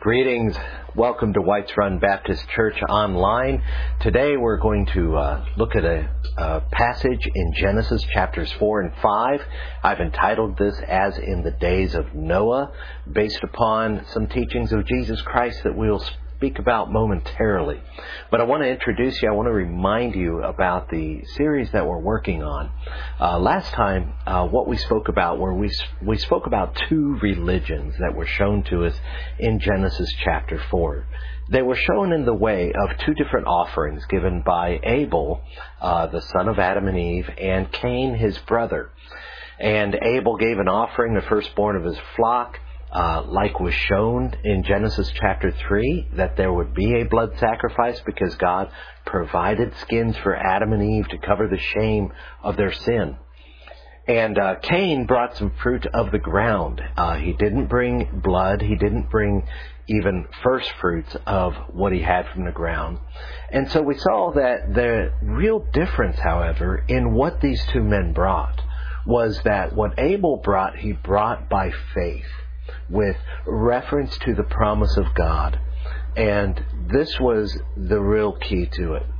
Greetings. Welcome to Whites Run Baptist Church Online. Today we're going to look at a passage in Genesis chapters 4 and 5. I've entitled this As in the Days of Noah, based upon some teachings of Jesus Christ that we'll speak about momentarily. But I want to introduce you, I want to remind you about the series that we're working on. Last time, what we spoke about were we spoke about two religions that were shown to us in Genesis chapter 4. They were shown in the way of two different offerings given by Abel, the son of Adam and Eve, and Cain, his brother. And Abel gave an offering, the firstborn of his flock, like was shown in Genesis chapter 3, that there would be a blood sacrifice because God provided skins for Adam and Eve to cover the shame of their sin. And Cain brought some fruit of the ground. He didn't bring blood. He didn't bring even first fruits of what he had from the ground. And so we saw that the real difference, however, in what these two men brought was that what Abel brought, he brought by faith, with reference to the promise of God. And this was the real key to it.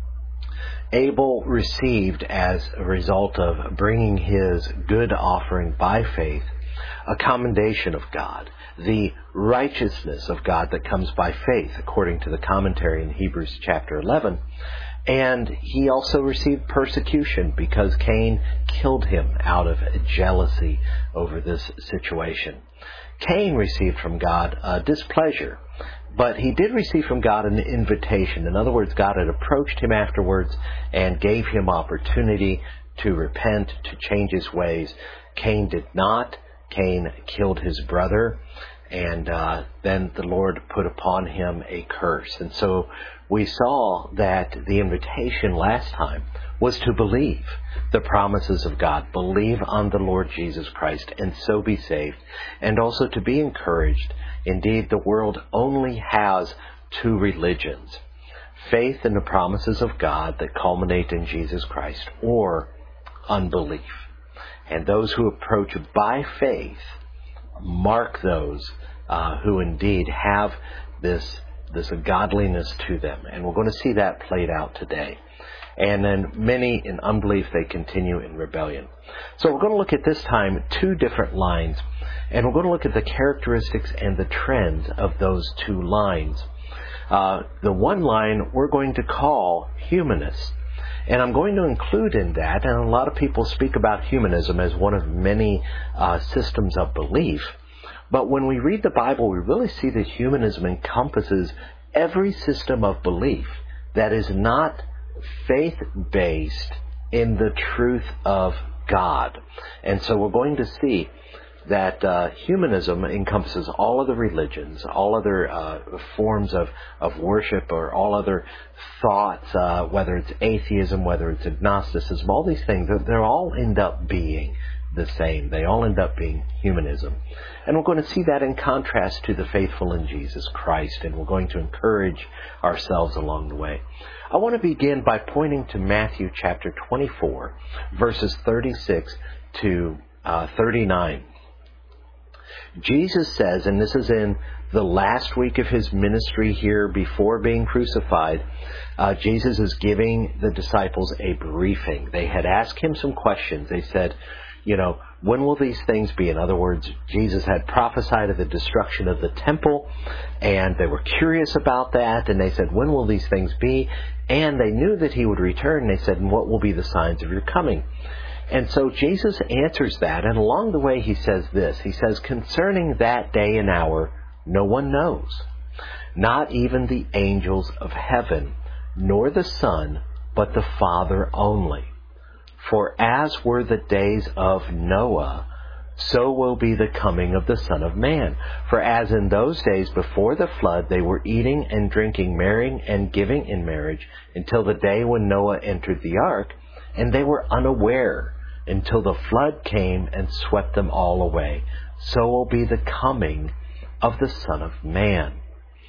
Abel received, as a result of bringing his good offering by faith, a commendation of God, the righteousness of God that comes by faith, according to the commentary in Hebrews chapter 11. And he also received persecution because Cain killed him out of jealousy over this situation. Cain received from God displeasure, but he did receive from God an invitation. In other words, God had approached him afterwards and gave him opportunity to repent, to change his ways. Cain did not. Cain killed his brother, and then the Lord put upon him a curse. And so we saw that the invitation last time was to believe the promises of God, believe on the Lord Jesus Christ, and so be saved, and also to be encouraged. Indeed, the world only has two religions: faith in the promises of God that culminate in Jesus Christ, or unbelief. And those who approach by faith mark those who indeed have this godliness to them. And we're going to see that played out today. And then many in unbelief, they continue in rebellion. So we're going to look at this time two different lines, and we're going to look at the characteristics and the trends of those two lines. The one line we're going to call humanist. And I'm going to include in that, and a lot of people speak about humanism as one of many systems of belief. But when we read the Bible, we really see that humanism encompasses every system of belief that is not faith-based in the truth of God. And so we're going to see that humanism encompasses all other religions, all other forms of worship, or all other thoughts, whether it's atheism, whether it's agnosticism, all these things, they all end up being the same. They all end up being humanism. And we're going to see that in contrast to the faithful in Jesus Christ, and we're going to encourage ourselves along the way. I want to begin by pointing to Matthew chapter 24, verses 36 to 39. Jesus says, and this is in the last week of his ministry here before being crucified, Jesus is giving the disciples a briefing. They had asked him some questions. They said, when will these things be? In other words, Jesus had prophesied of the destruction of the temple, and they were curious about that, and they said, when will these things be? And they knew that he would return, and they said, and what will be the signs of your coming? And so Jesus answers that, and along the way he says this. He says, concerning that day and hour, no one knows, not even the angels of heaven, nor the Son, but the Father only. For as were the days of Noah, so will be the coming of the Son of Man. For as in those days before the flood, they were eating and drinking, marrying and giving in marriage, until the day when Noah entered the ark, and they were unaware until the flood came and swept them all away. So will be the coming of the Son of Man.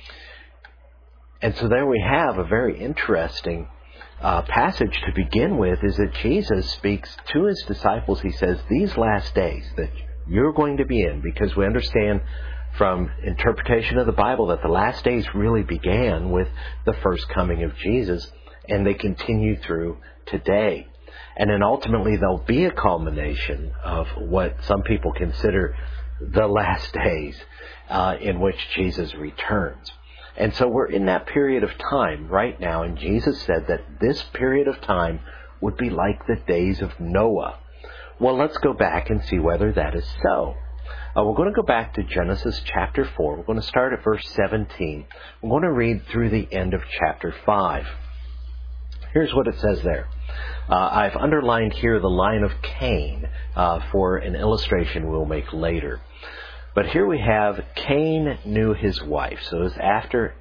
And so there we have a very interesting passage to begin with, is that Jesus speaks to his disciples. He says, these last days that you're going to be in, because we understand from interpretation of the Bible that the last days really began with the first coming of Jesus, and they continue through today. And then ultimately there'll be a culmination of what some people consider the last days, in which Jesus returns. And so we're in that period of time right now, and Jesus said that this period of time would be like the days of Noah. Well, let's go back and see whether that is so. We're going to go back to Genesis chapter 4. We're going to start at verse 17. We're going to read through the end of chapter 5. Here's what it says there. I've underlined here the line of Cain for an illustration we'll make later. But here we have Cain knew his wife. So it was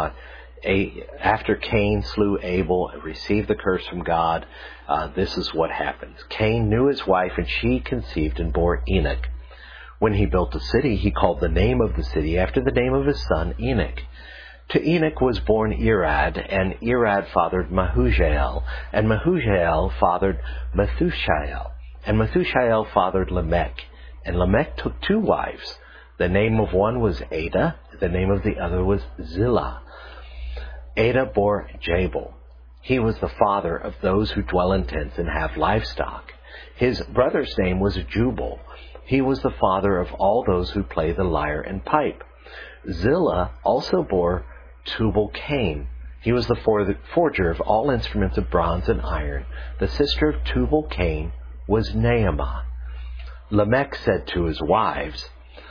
after Cain slew Abel and received the curse from God. This is what happens. Cain knew his wife, and she conceived and bore Enoch. When he built a city, he called the name of the city after the name of his son Enoch. To Enoch was born Irad, and Irad fathered Mehujael, and Mehujael fathered Methushael, and Methushael fathered Lamech. And Lamech took 2 wives. The name of one was Ada, the name of the other was Zillah. Ada bore Jabal. He was the father of those who dwell in tents and have livestock. His brother's name was Jubal. He was the father of all those who play the lyre and pipe. Zillah also bore Tubal-Cain. He was the forger of all instruments of bronze and iron. The sister of Tubal-Cain was Naamah. Lamech said to his wives,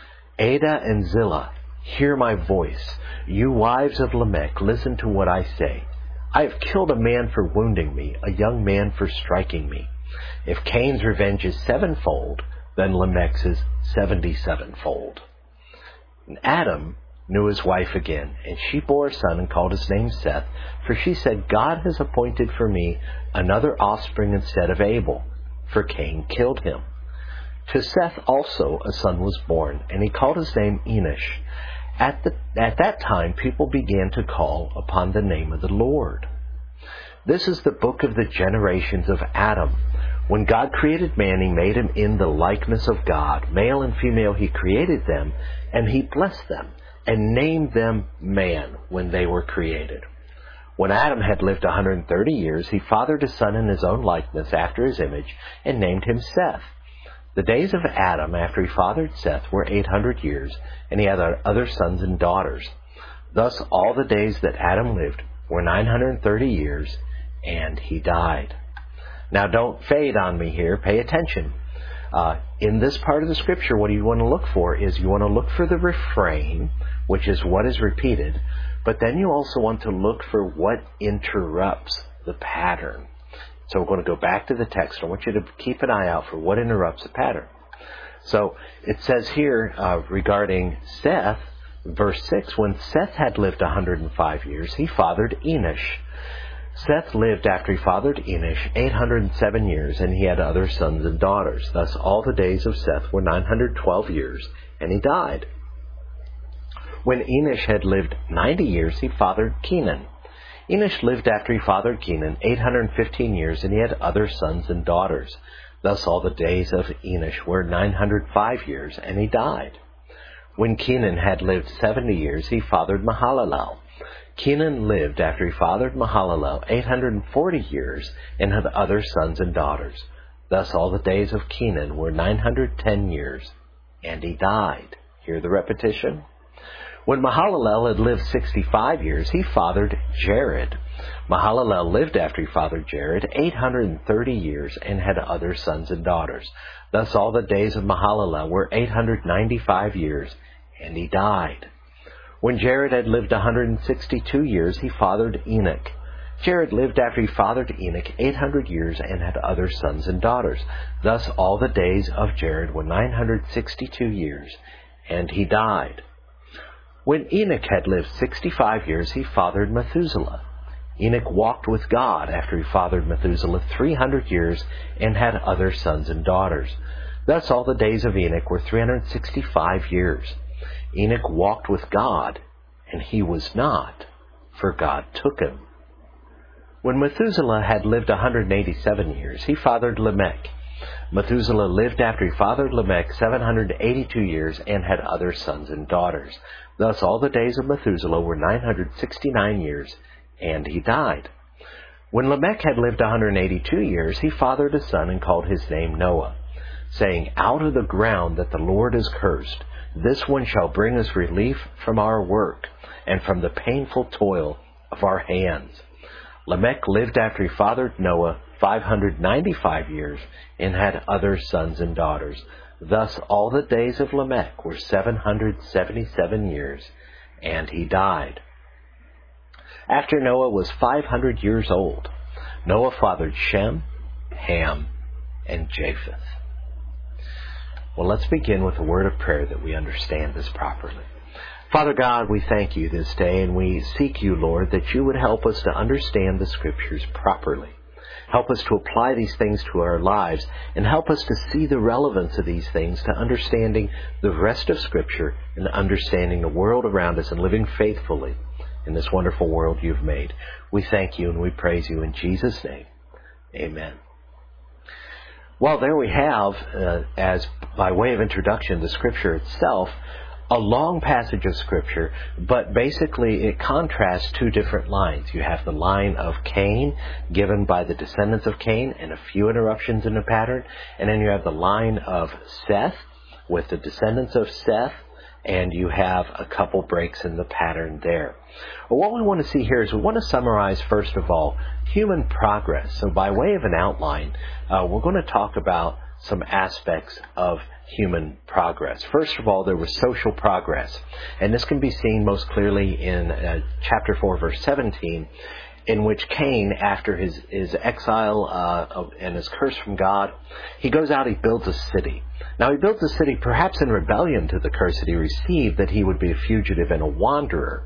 Ada and Zillah, hear my voice. You wives of Lamech, listen to what I say. I have killed a man for wounding me, a young man for striking me. If Cain's revenge is 7-fold, then Lamech's is 77-fold. And Adam knew his wife again, and she bore a son and called his name Seth, for she said, God has appointed for me another offspring instead of Abel, for Cain killed him. To Seth also a son was born, and he called his name Enosh. At that time people began to call upon the name of the Lord. This is the book of the generations of Adam. When God created man, he made him in the likeness of God. Male and female he created them, and he blessed them, and named them man when they were created. When Adam had lived 130 years, he fathered a son in his own likeness after his image, and named him Seth. The days of Adam after he fathered Seth were 800 years, and he had other sons and daughters. Thus all the days that Adam lived were 930 years, and he died. Now don't fade on me here, pay attention. In this part of the scripture, what you want to look for is you want to look for the refrain, which is what is repeated, but then you also want to look for what interrupts the pattern. So we're going to go back to the text. I want you to keep an eye out for what interrupts the pattern. So it says here regarding Seth, verse 6, when Seth had lived 105 years, he fathered Enosh. Seth lived after he fathered Enosh 807 years, and he had other sons and daughters. Thus all the days of Seth were 912 years, and he died. When Enosh had lived 90 years, he fathered Kenan. Enosh lived after he fathered Kenan 815 years, and he had other sons and daughters. Thus all the days of Enosh were 905 years, and he died. When Kenan had lived 70 years, he fathered Mahalalel. Kenan lived after he fathered Mahalalel 840 years, and had other sons and daughters. Thus all the days of Kenan were 910 years, and he died. Hear the repetition? When Mahalalel had lived 65 years, he fathered Jared. Mahalalel lived after he fathered Jared 830 years, and had other sons and daughters. Thus all the days of Mahalalel were 895 years, and he died. When Jared had lived 162 years, he fathered Enoch. Jared lived after he fathered Enoch 800 years, and had other sons and daughters. Thus all the days of Jared were 962 years, and he died. When Enoch had lived 65 years, he fathered Methuselah. Enoch walked with God after he fathered Methuselah 300 years, and had other sons and daughters. Thus all the days of Enoch were 365 years. Enoch walked with God, and he was not, for God took him. When Methuselah had lived 187 years, he fathered Lamech. Methuselah lived after he fathered Lamech 782 years and had other sons and daughters. Thus all the days of Methuselah were 969 years, and he died. When Lamech had lived 182 years, he fathered a son and called his name Noah, saying, Out of the ground that the Lord has cursed, this one shall bring us relief from our work and from the painful toil of our hands. Lamech lived after he fathered Noah 595 years and had other sons and daughters. Thus all the days of Lamech were 777 years, and he died. After Noah was 500 years old, Noah fathered Shem, Ham, and Japheth. Well, let's begin with a word of prayer that we understand this properly. Father God, we thank you this day, and we seek you, Lord, that you would help us to understand the Scriptures properly. Help us to apply these things to our lives, and help us to see the relevance of these things to understanding the rest of Scripture and understanding the world around us and living faithfully in this wonderful world you've made. We thank you and we praise you in Jesus' name. Amen. Well, there we have, as by way of introduction, the Scripture itself, a long passage of Scripture, but basically it contrasts two different lines. You have the line of Cain, given by the descendants of Cain, and a few interruptions in the pattern, and then you have the line of Seth, with the descendants of Seth, and you have a couple breaks in the pattern there. Well, what we want to see here is we want to summarize, first of all, human progress. So by way of an outline, we're going to talk about some aspects of human progress. First of all, there was social progress. And this can be seen most clearly in chapter 4, verse 17, in which Cain, after his exile and his curse from God, he goes out, he builds a city. Now, he builds a city perhaps in rebellion to the curse that he received, that he would be a fugitive and a wanderer.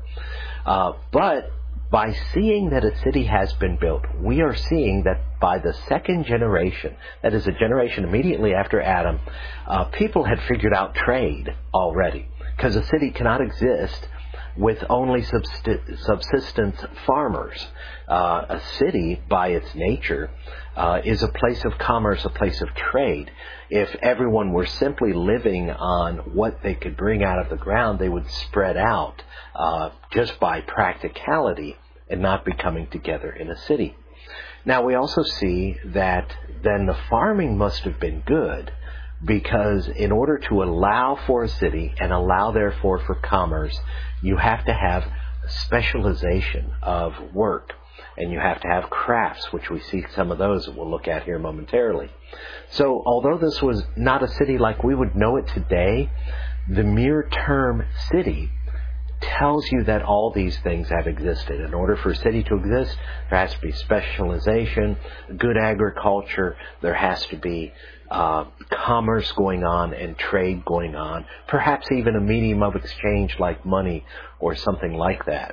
But by seeing that a city has been built, we are seeing that by the second generation, that is a generation immediately after Adam, people had figured out trade already, because a city cannot exist with only subsistence farmers. A city, by its nature, is a place of commerce, a place of trade. If everyone were simply living on what they could bring out of the ground, they would spread out just by practicality and not be coming together in a city. Now, we also see that then the farming must have been good, because in order to allow for a city and allow, therefore, for commerce, you have to have specialization of work. And you have to have crafts, which we see some of those that we'll look at here momentarily. So although this was not a city like we would know it today, the mere term city tells you that all these things have existed. In order for a city to exist, there has to be specialization, good agriculture, there has to be commerce going on and trade going on, perhaps even a medium of exchange like money or something like that.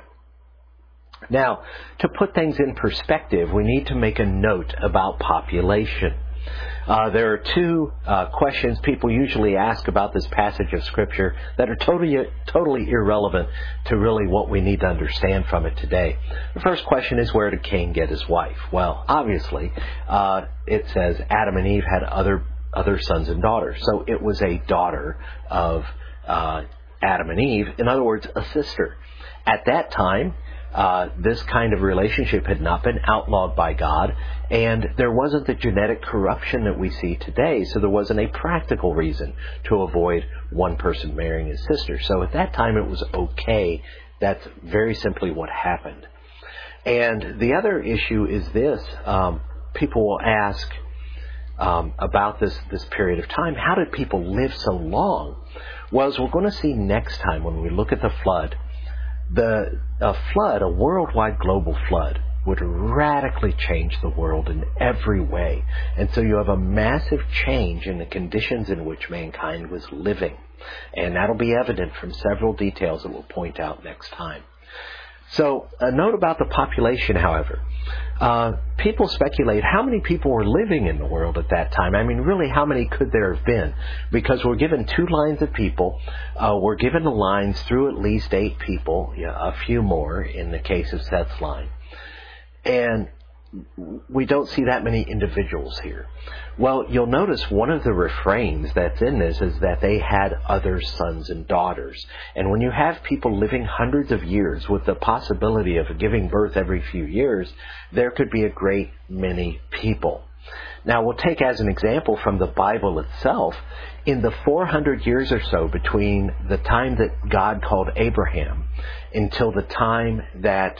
Now, to put things in perspective, we need to make a note about population. There are two questions people usually ask about this passage of Scripture that are totally irrelevant to really what we need to understand from it today. The first question is, where did Cain get his wife? Well, obviously, it says Adam and Eve had other sons and daughters. So it was a daughter of Adam and Eve. In other words, a sister. At that time, this kind of relationship had not been outlawed by God, and there wasn't the genetic corruption that we see today, so there wasn't a practical reason to avoid one person marrying his sister. So at that time it was okay. That's very simply what happened. And the other issue is this. People will ask about this period of time, how did people live so long? Well, as we're going to see next time when we look at the flood, a flood, a worldwide global flood, would radically change the world in every way. And so you have a massive change in the conditions in which mankind was living. And that'll be evident from several details that we'll point out next time. So a note about the population, however. People speculate how many people were living in the world at that time. I mean, really, how many could there have been? Because we're given two lines of people. We're given the lines through at least 8 people, a few more in the case of Seth's line. And we don't see that many individuals here. Well, you'll notice one of the refrains that's in this is that they had other sons and daughters. And when you have people living hundreds of years with the possibility of giving birth every few years, there could be a great many people. Now, we'll take as an example from the Bible itself, in the 400 years or so between the time that God called Abraham until the time that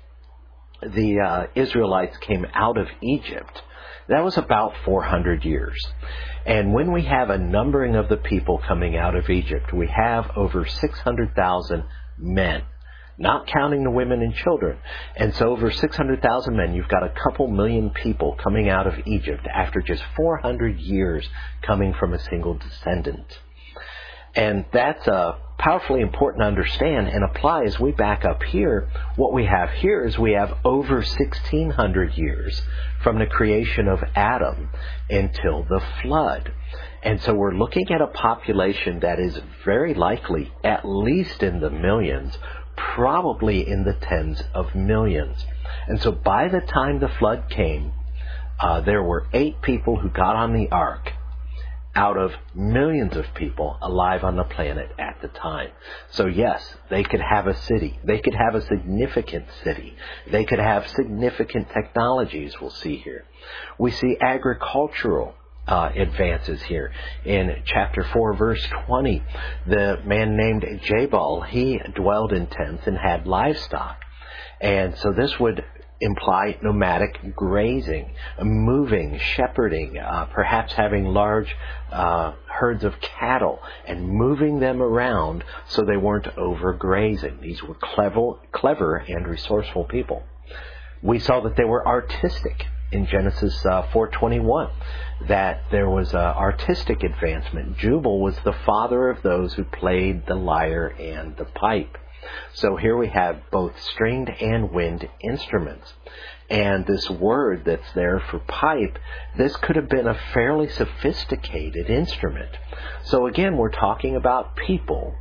the Israelites came out of Egypt, that was about 400 years. And when we have a numbering of the people coming out of Egypt, we have over 600,000 men, not counting the women and children. And so over 600,000 men, you've got a couple million people coming out of Egypt after just 400 years coming from a single descendant. And that's powerfully important to understand and apply as we back up here. What we have here is we have over 1,600 years from the creation of Adam until the flood. And so we're looking at a population that is very likely at least in the millions, probably in the tens of millions. And so by the time the flood came, there were 8 people who got on the ark out of millions of people alive on the planet at the time. So yes, they could have a city. They could have a significant city. They could have significant technologies, we'll see here. We see agricultural advances here. In chapter 4, verse 20, the man named Jabal, he dwelled in tents and had livestock. And so this would imply nomadic grazing, moving, shepherding, perhaps having large herds of cattle and moving them around so they weren't overgrazing. These were clever and resourceful people. We saw that they were artistic in Genesis 4:21, that there was artistic advancement. Jubal was the father of those who played the lyre and the pipe. So here we have both stringed and wind instruments. And this word that's there for pipe, this could have been a fairly sophisticated instrument. So again, we're talking about people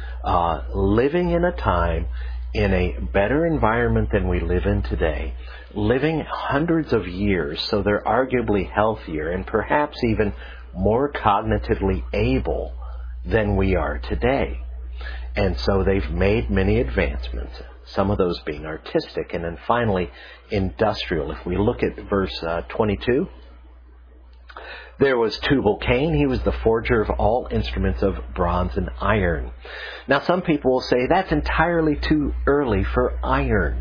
living in a time in a better environment than we live in today, living hundreds of years, so they're arguably healthier and perhaps even more cognitively able than we are today. And so they've made many advancements, some of those being artistic. And then finally, industrial. If we look at verse 22, there was Tubal-Cain. He was the forger of all instruments of bronze and iron. Now, some people will say that's entirely too early for iron.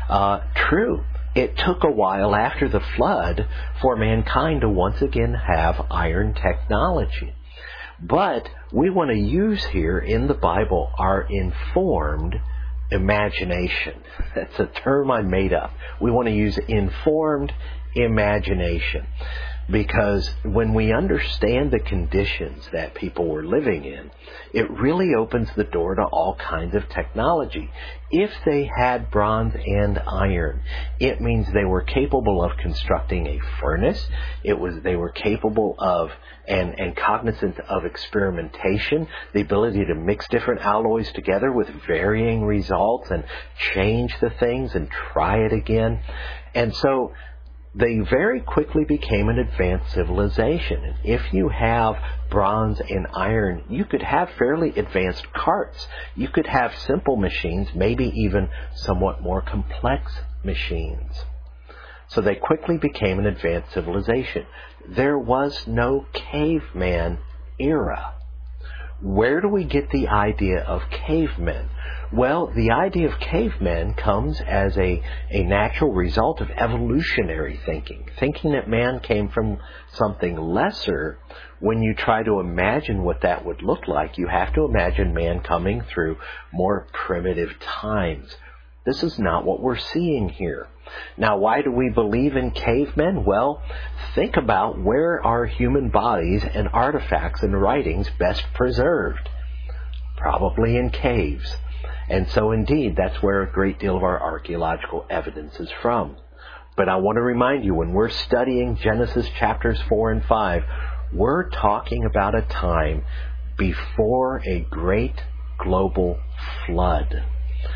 True. It took a while after the flood for mankind to once again have iron technology. But we want to use here in the Bible our informed imagination. That's a term I made up. We want to use informed imagination, because when we understand the conditions that people were living in, it really opens the door to all kinds of technology. If they had bronze and iron, it means they were capable of constructing a furnace. They were capable of and cognizant of experimentation, the ability to mix different alloys together with varying results and change the things and try it again. And so they very quickly became an advanced civilization. And if you have bronze and iron, you could have fairly advanced carts. You could have simple machines, maybe even somewhat more complex machines. So they quickly became an advanced civilization. There was no caveman era. Where do we get the idea of cavemen? Well, the idea of cavemen comes as a natural result of evolutionary thinking that man came from something lesser. When you try to imagine what that would look like, you have to imagine man coming through more primitive times. This is not what we're seeing here. Now, why do we believe in cavemen? Well, think about where are human bodies and artifacts and writings best preserved? Probably in caves. And so indeed, that's where a great deal of our archaeological evidence is from. But I want to remind you, when we're studying Genesis chapters 4 and 5, we're talking about a time before a great global flood.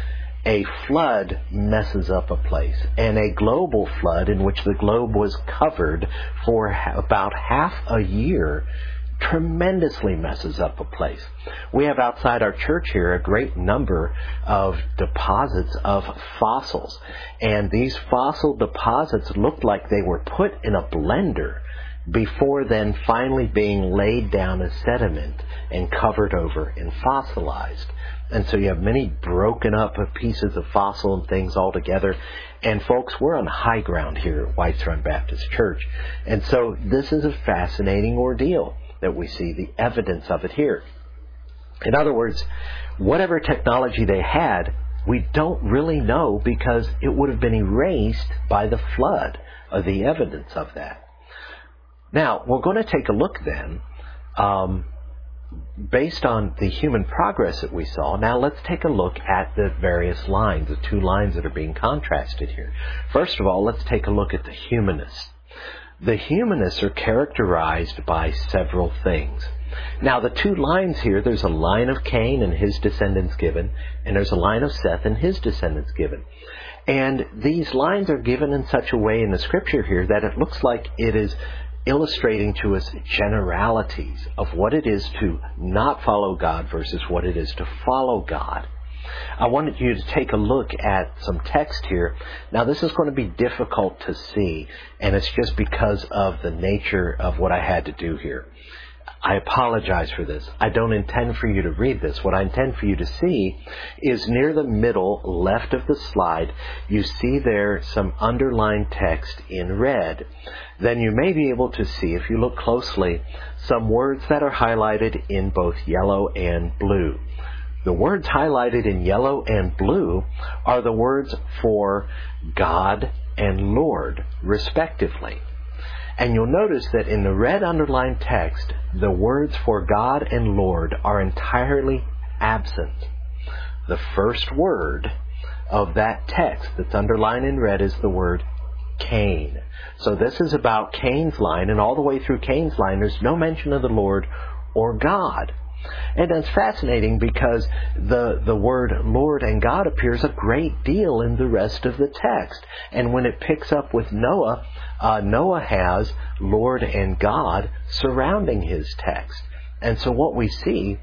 a flood messes up a place, and a global flood in which the globe was covered for about half a year tremendously messes up a place. We have outside our church here a great number of deposits of fossils, and these fossil deposits looked like they were put in a blender before then finally being laid down as sediment and covered over and fossilized. And so you have many broken up pieces of fossil and things all together. And folks, we're on high ground here at Whites Run Baptist Church. And so this is a fascinating ordeal that we see the evidence of it here. In other words, whatever technology they had, we don't really know because it would have been erased by the flood, or the evidence of that. Now, we're going to take a look then, based on the human progress that we saw. Now let's take a look at the various lines, the two lines that are being contrasted here. First of all, let's take a look at the humanists. The humanists are characterized by several things. Now, the two lines here, there's a line of Cain and his descendants given, and there's a line of Seth and his descendants given. And these lines are given in such a way in the scripture here that it looks like it is illustrating to us generalities of what it is to not follow God versus what it is to follow God. I wanted you to take a look at some text here. Now, this is going to be difficult to see, and it's just because of the nature of what I had to do here. I apologize for this. I don't intend for you to read this. What I intend for you to see is near the middle left of the slide, you see there some underlined text in red. Then you may be able to see, if you look closely, some words that are highlighted in both yellow and blue. The words highlighted in yellow and blue are the words for God and Lord, respectively. And you'll notice that in the red underlined text, the words for God and Lord are entirely absent. The first word of that text that's underlined in red is the word Cain. So this is about Cain's line, and all the way through Cain's line, there's no mention of the Lord or God. And that's fascinating because the word Lord and God appears a great deal in the rest of the text. And when it picks up with Noah, Noah has Lord and God surrounding his text. And so what we see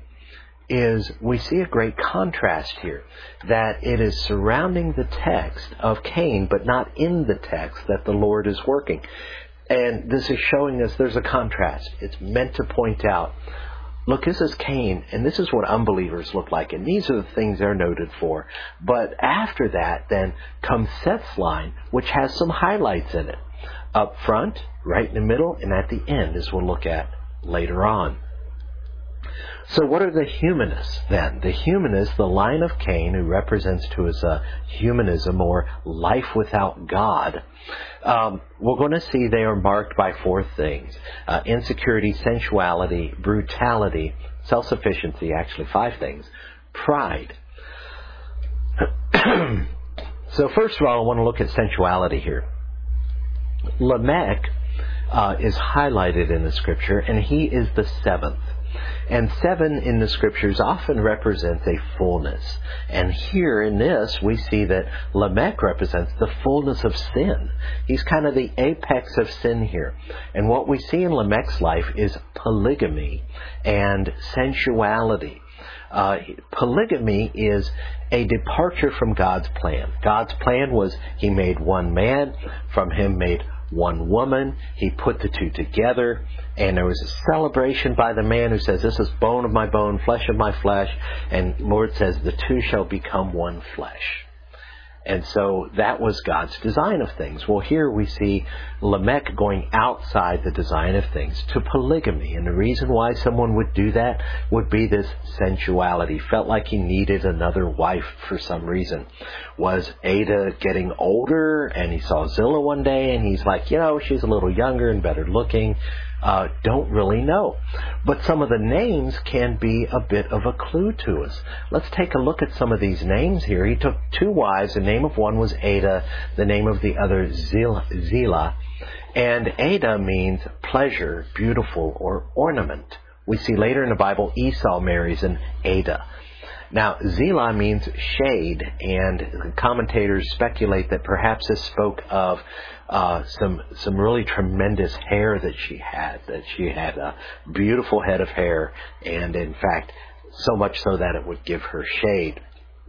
is we see a great contrast here, that it is surrounding the text of Cain, but not in the text that the Lord is working. And this is showing us there's a contrast. It's meant to point out, look, this is Cain, and this is what unbelievers look like, and these are the things they're noted for. But after that, then, comes Seth's line, which has some highlights in it. Up front, right in the middle, and at the end, as we'll look at later on. So what are the humanists, then? The humanists, the line of Cain, who represents to us humanism, or life without God, we're going to see they are marked by four things. Insecurity, sensuality, brutality, self-sufficiency, actually five things, pride. So first of all, I want to look at sensuality here. Lamech is highlighted in the scripture, and he is the seventh. And 7 in the scriptures often represents a fullness. And here in this, we see that Lamech represents the fullness of sin. He's kind of the apex of sin here. And what we see in Lamech's life is polygamy and sensuality. Polygamy is a departure from God's plan. God's plan was He made one man, from him made one woman. He put the two together, and there was a celebration by the man who says, this is bone of my bone, flesh of my flesh, and Lord says, the two shall become one flesh. And so that was God's design of things. Well, here we see Lamech going outside the design of things to polygamy. And the reason why someone would do that would be this sensuality. Felt like he needed another wife for some reason. Was Ada getting older, and he saw Zillah one day, and he's like, she's a little younger and better looking. Don't really know. But some of the names can be a bit of a clue to us. Let's take a look at some of these names here. He took 2 wives. The name of one was Ada. The name of the other, Zillah. And Ada means pleasure, beautiful, or ornament. We see later in the Bible Esau marries an Ada. Now, Zillah means shade, and commentators speculate that perhaps this spoke of some really tremendous hair that she had a beautiful head of hair, and in fact, so much so that it would give her shade.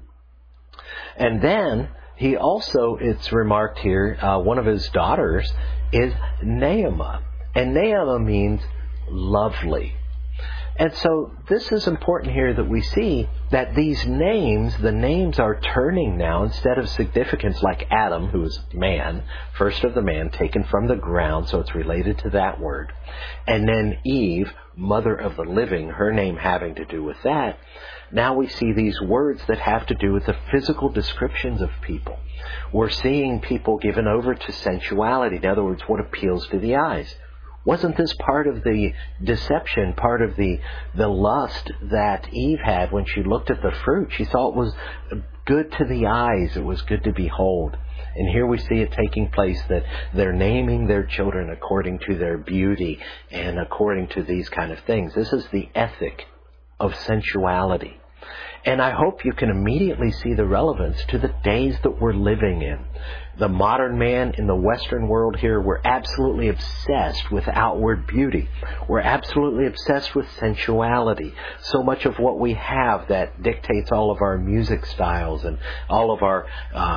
And then he also, it's remarked here, one of his daughters is Naamah, and Naamah means lovely. And so this is important here that we see that these names, the names are turning now, instead of significance like Adam, who is man, first of the man, taken from the ground, so it's related to that word. And then Eve, mother of the living, her name having to do with that. Now we see these words that have to do with the physical descriptions of people. We're seeing people given over to sensuality. In other words, what appeals to the eyes. Wasn't this part of the deception, part of the lust that Eve had when she looked at the fruit? She saw it was good to the eyes. It was good to behold. And here we see it taking place, that they're naming their children according to their beauty and according to these kind of things. This is the ethic of sensuality. And I hope you can immediately see the relevance to the days that we're living in. The modern man in the Western world here, we're absolutely obsessed with outward beauty. We're absolutely obsessed with sensuality. So much of what we have that dictates all of our music styles and all of our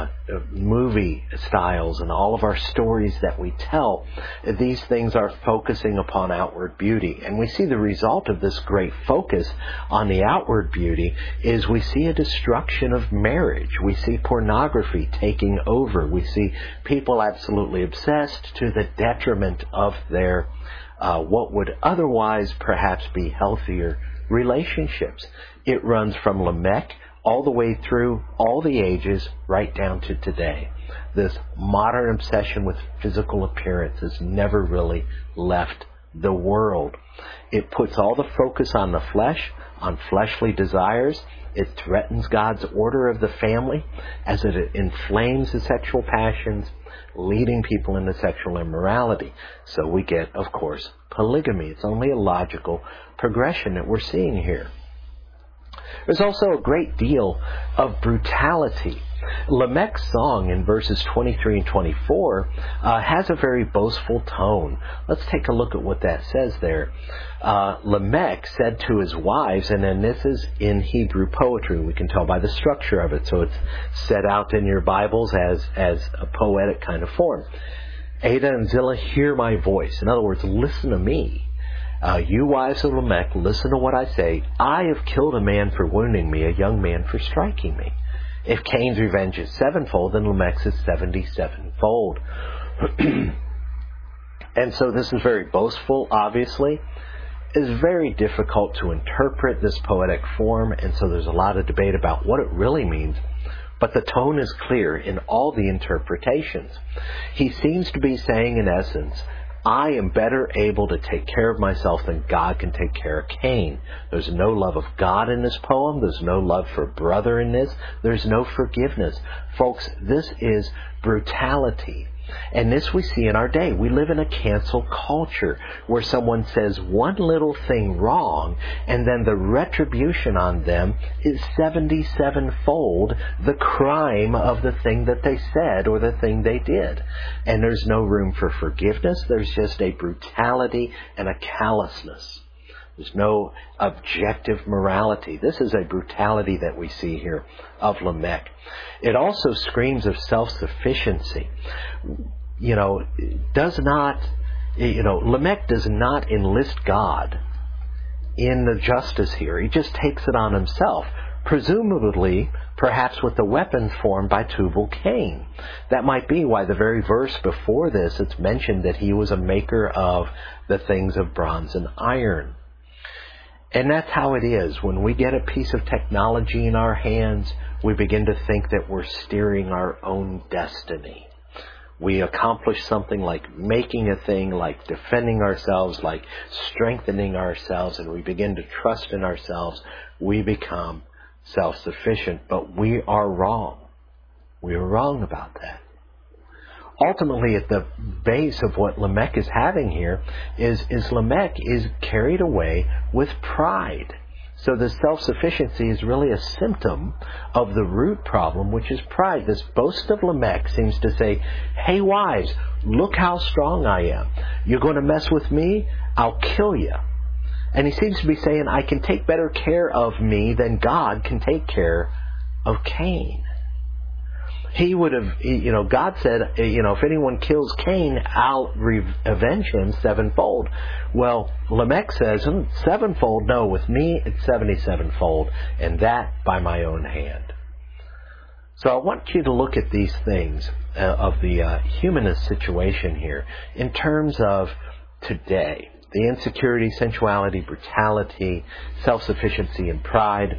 movie styles and all of our stories that we tell, these things are focusing upon outward beauty. And we see the result of this great focus on the outward beauty is we see a destruction of marriage. We see pornography taking over. We see people absolutely obsessed to the detriment of their what would otherwise perhaps be healthier relationships. It runs from Lamech all the way through all the ages right down to today. This modern obsession with physical appearance has never really left the world. It puts all the focus on the flesh, on fleshly desires. It threatens God's order of the family as it inflames the sexual passions, leading people into sexual immorality. So we get, of course, polygamy. It's only a logical progression that we're seeing here. There's also a great deal of brutality. Lamech's song in verses 23 and 24 has a very boastful tone. Let's take a look at what that says there. Lamech said to his wives, and then this is in Hebrew poetry. We can tell by the structure of it. So it's set out in your Bibles as a poetic kind of form. Ada and Zillah, hear my voice. In other words, listen to me. You wives of Lamech, listen to what I say. I have killed a man for wounding me, a young man for striking me. If Cain's revenge is sevenfold, then Lamech's is 77-fold. And so this is very boastful, obviously. It's very difficult to interpret this poetic form, and so there's a lot of debate about what it really means. But the tone is clear in all the interpretations. He seems to be saying, in essence, I am better able to take care of myself than God can take care of Cain. There's no love of God in this poem. There's no love for brother in this. There's no forgiveness. Folks, this is brutality. And this we see in our day. We live in a cancel culture where someone says one little thing wrong and then the retribution on them is 77-fold the crime of the thing that they said or the thing they did. And there's no room for forgiveness. There's just a brutality and a callousness. There's no objective morality. This is a brutality that we see here of Lamech. It also screams of self-sufficiency. Lamech does not enlist God in the justice here. He just takes it on himself. Presumably, perhaps with the weapons formed by Tubal-Cain. That might be why the very verse before this, it's mentioned that he was a maker of the things of bronze and iron. And that's how it is. When we get a piece of technology in our hands, we begin to think that we're steering our own destiny. We accomplish something like making a thing, like defending ourselves, like strengthening ourselves, and we begin to trust in ourselves. We become self-sufficient, but we are wrong. We are wrong about that. Ultimately, at the base of what Lamech is having here is Lamech is carried away with pride. So this self-sufficiency is really a symptom of the root problem, which is pride. This boast of Lamech seems to say, hey wives, look how strong I am. You're going to mess with me? I'll kill you. And he seems to be saying, I can take better care of me than God can take care of Cain. He would have, God said, if anyone kills Cain, I'll avenge him sevenfold. Well, Lamech says, sevenfold, no, with me it's 77-fold, and that by my own hand. So I want you to look at these things of the humanist situation here in terms of today. The insecurity, sensuality, brutality, self-sufficiency, and pride.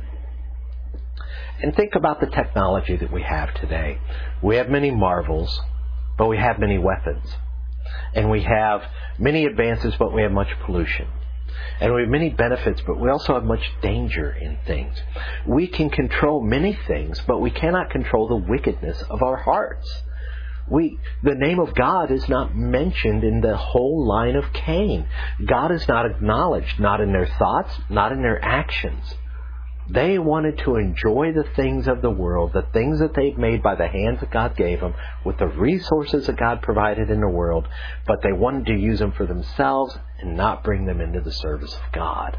And think about the technology that we have today. We have many marvels, but we have many weapons. And we have many advances, but we have much pollution. And we have many benefits, but we also have much danger in things. We can control many things, but we cannot control the wickedness of our hearts. The name of God is not mentioned in the whole line of Cain. God is not acknowledged, not in their thoughts, not in their actions. They wanted to enjoy the things of the world, the things that they've made by the hands that God gave them, with the resources that God provided in the world, but they wanted to use them for themselves and not bring them into the service of God.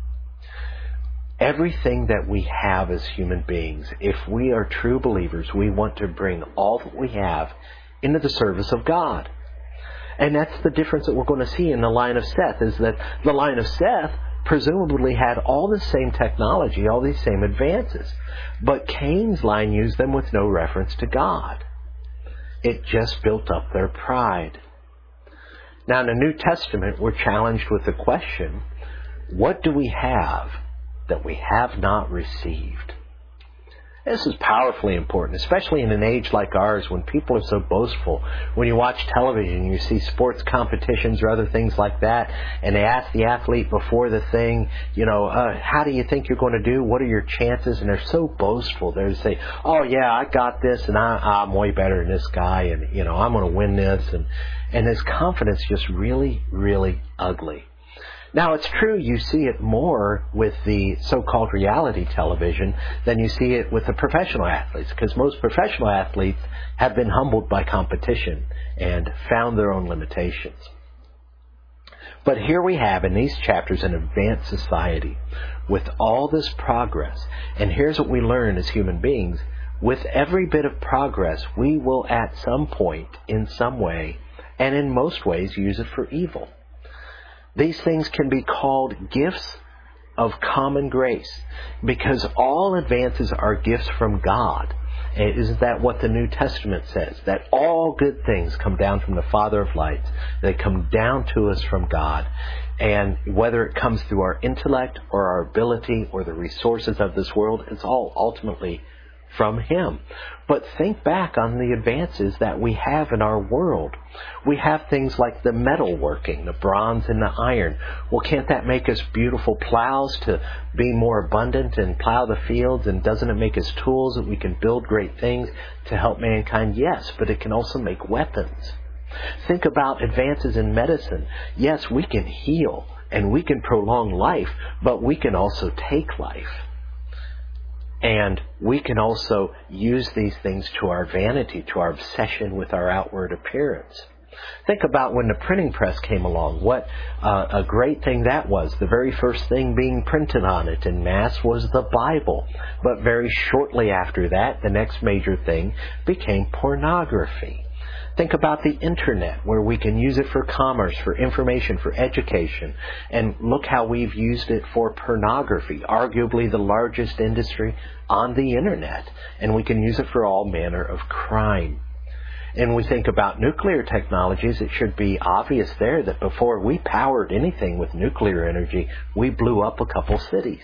Everything that we have as human beings, if we are true believers, we want to bring all that we have into the service of God. And that's the difference that we're going to see in the line of Seth, is that the line of Seth presumably had all the same technology, all these same advances. But Cain's line used them with no reference to God. It just built up their pride. Now in the New Testament, we're challenged with the question, what do we have that we have not received? This is powerfully important, especially in an age like ours when people are so boastful. When you watch television, you see sports competitions or other things like that, and they ask the athlete before the thing, how do you think you're going to do? What are your chances? And they're so boastful. They say, oh yeah, I got this, and I'm way better than this guy, and I'm going to win this. And his confidence just really, really ugly. Now, it's true you see it more with the so-called reality television than you see it with the professional athletes, because most professional athletes have been humbled by competition and found their own limitations. But here we have in these chapters an advanced society with all this progress. And here's what we learn as human beings. With every bit of progress, we will at some point, in some way, and in most ways, use it for evil. These things can be called gifts of common grace, because all advances are gifts from God. And isn't that what the New Testament says? That all good things come down from the Father of lights. They come down to us from God. And whether it comes through our intellect or our ability or the resources of this world, it's all ultimately from Him. But think back on the advances that we have in our world. We have things like the metalworking, the bronze and the iron. Well, can't that make us beautiful plows to be more abundant and plow the fields? And doesn't it make us tools that we can build great things to help mankind? Yes, but it can also make weapons. Think about advances in medicine. Yes, we can heal and we can prolong life, but we can also take life. And we can also use these things to our vanity, to our obsession with our outward appearance. Think about when the printing press came along, what a great thing that was. The very first thing being printed on it en masse was the Bible. But very shortly after that, the next major thing became pornography. Think about the internet, where we can use it for commerce, for information, for education. And look how we've used it for pornography, arguably the largest industry on the internet. And we can use it for all manner of crime. And we think about nuclear technologies, it should be obvious there that before we powered anything with nuclear energy, we blew up a couple cities.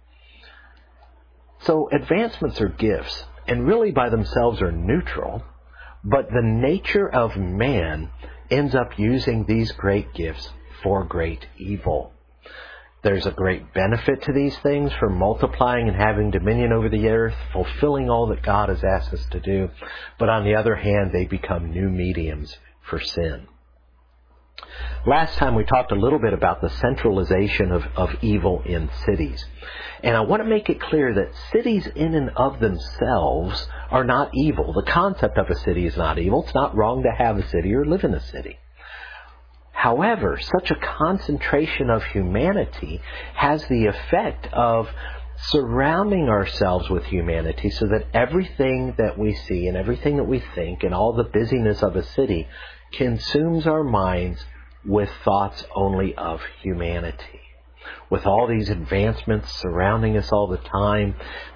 So advancements are gifts, and really by themselves are neutral. But the nature of man ends up using these great gifts for great evil. There's a great benefit to these things for multiplying and having dominion over the earth, fulfilling all that God has asked us to do. But on the other hand, they become new mediums for sin. Last time we talked a little bit about the centralization of evil in cities. And I want to make it clear that cities in and of themselves are not evil. The concept of a city is not evil. It's not wrong to have a city or live in a city. However, such a concentration of humanity has the effect of surrounding ourselves with humanity so that everything that we see and everything that we think and all the busyness of a city consumes our minds with thoughts only of humanity. With all these advancements surrounding us all the time,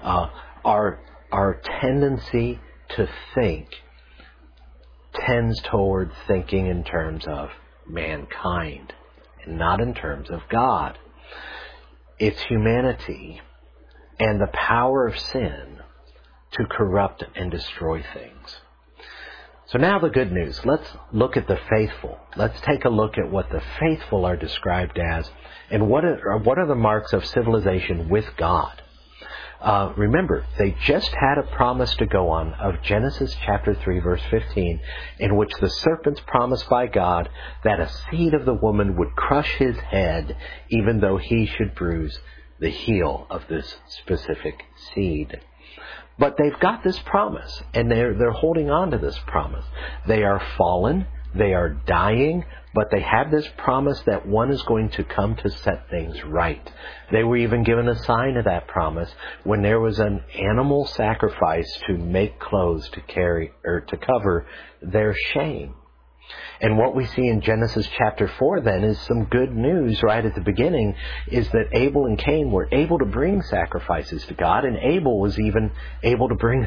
our tendency to think tends toward thinking in terms of mankind and not in terms of God. It's humanity and the power of sin to corrupt and destroy things. So now the good news. Let's look at the faithful. Let's take a look at what the faithful are described as and what are the marks of civilization with God. Remember, they just had a promise to go on of Genesis chapter 3, verse 15, in which the serpent's promised by God that a seed of the woman would crush his head, even though he should bruise the heel of this specific seed. But they've got this promise, and they're holding on to this promise. They are fallen, they are dying, but they have this promise that one is going to come to set things right. They were even given a sign of that promise when there was an animal sacrifice to make clothes to carry or to cover their shame. And what we see in Genesis chapter 4 then is some good news right at the beginning, is that Abel and Cain were able to bring sacrifices to God, and Abel was even able to bring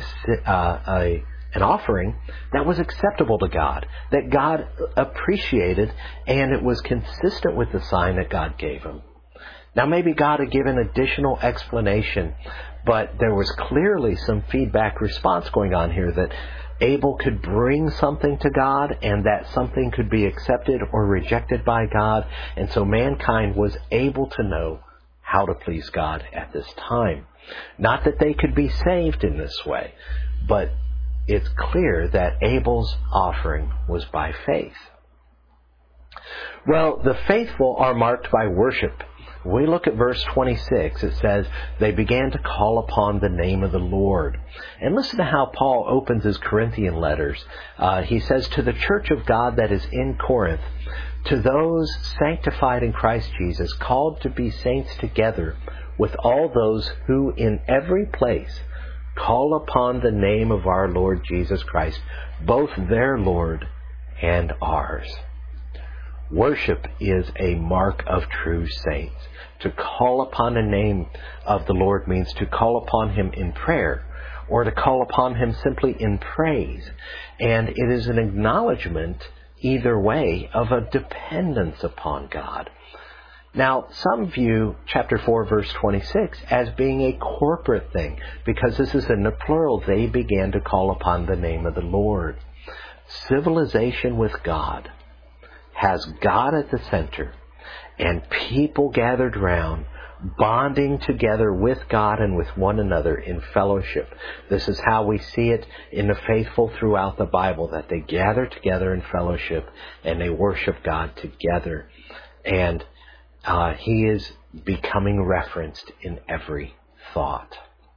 an offering that was acceptable to God, that God appreciated, and it was consistent with the sign that God gave him. Now maybe God had given additional explanation, but there was clearly some feedback response going on here that Abel could bring something to God, and that something could be accepted or rejected by God. And so mankind was able to know how to please God at this time. Not that they could be saved in this way, but it's clear that Abel's offering was by faith. Well, the faithful are marked by worship. When we look at verse 26, it says, they began to call upon the name of the Lord. And listen to how Paul opens his Corinthian letters. He says, to the church of God that is in Corinth, to those sanctified in Christ Jesus, called to be saints together with all those who in every place call upon the name of our Lord Jesus Christ, both their Lord and ours. Worship is a mark of true saints. To call upon the name of the Lord means to call upon Him in prayer, or to call upon Him simply in praise. And it is an acknowledgement, either way, of a dependence upon God. Now, some view chapter 4, verse 26 as being a corporate thing, because this is in the plural. They began to call upon the name of the Lord. Civilization with God has God at the center, and people gathered round, bonding together with God and with one another in fellowship. This is how we see it in the faithful throughout the Bible, that they gather together in fellowship and they worship God together. And He is becoming referenced in every thought.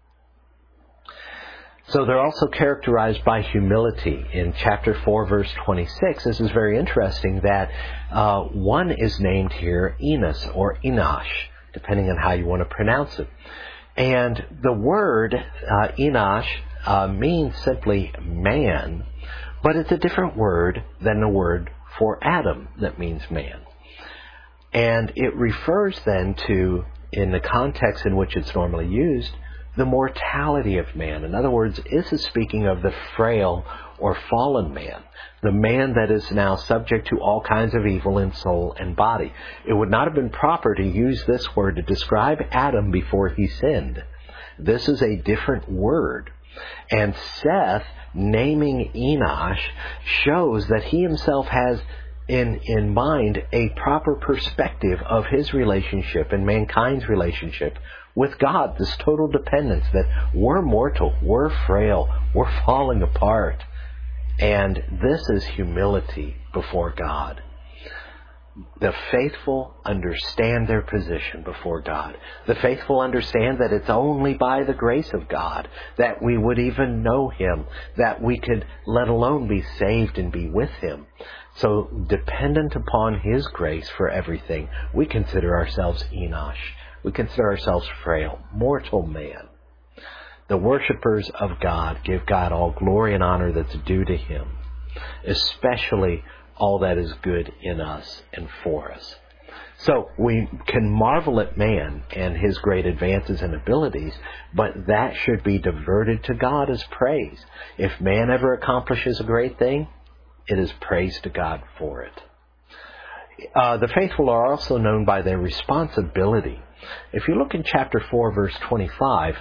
So they're also characterized by humility. In chapter 4, verse 26, this is very interesting that one is named here Enos or Enosh, depending on how you want to pronounce it. And the word Enosh means simply man, but it's a different word than the word for Adam that means man. And it refers then to, in the context in which it's normally used, the mortality of man. In other words, this is speaking of the frail or fallen man, the man that is now subject to all kinds of evil in soul and body. It would not have been proper to use this word to describe Adam before he sinned. This is a different word. And Seth naming Enosh shows that he himself has in mind a proper perspective of his relationship and mankind's relationship with God, this total dependence that we're mortal, we're frail, we're falling apart. And this is humility before God. The faithful understand their position before God. The faithful understand that it's only by the grace of God that we would even know Him, that we could let alone be saved and be with Him. So dependent upon His grace for everything, we consider ourselves Enosh. We consider ourselves frail, mortal man. The worshipers of God give God all glory and honor that's due to Him, especially all that is good in us and for us. So we can marvel at man and his great advances and abilities, but that should be diverted to God as praise. If man ever accomplishes a great thing, it is praise to God for it. The faithful are also known by their responsibility. If you look in chapter 4, verse 25,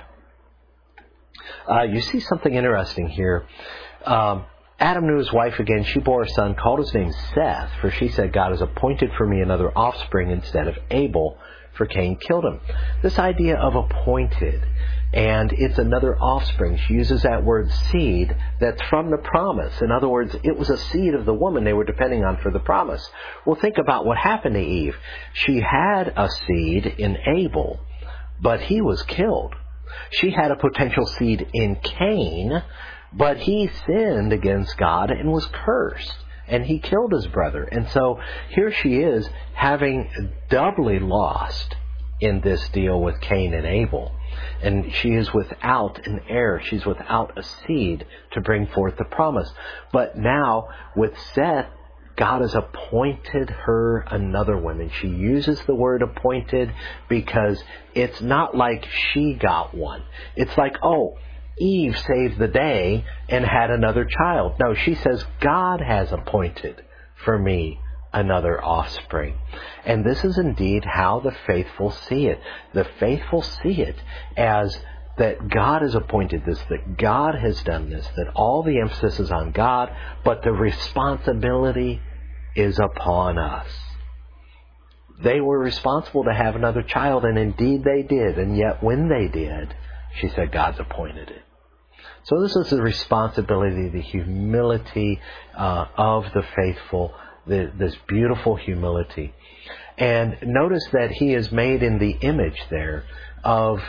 you see something interesting here. Adam knew his wife again. She bore a son, called his name Seth, for she said, God has appointed for me another offspring instead of Abel, for Cain killed him. This idea of appointed, and it's another offspring. She uses that word seed that's from the promise. In other words, it was a seed of the woman they were depending on for the promise. Well, think about what happened to Eve. She had a seed in Abel, but he was killed. She had a potential seed in Cain, but he sinned against God and was cursed, and he killed his brother. And so here she is, having doubly lost in this deal with Cain and Abel. And she is without an heir. She's without a seed to bring forth the promise. But now, with Seth, God has appointed her another one. And she uses the word appointed because it's not like she got one. It's like, oh, Eve saved the day and had another child. No, she says, God has appointed for me another offspring. And this is indeed how the faithful see it. The faithful see it as that God has appointed this, that God has done this, that all the emphasis is on God, but the responsibility is upon us. They were responsible to have another child, and indeed they did. And yet when they did, she said, God's appointed it. So this is the responsibility, the humility of the faithful, this beautiful humility. And notice that he is made in the image there of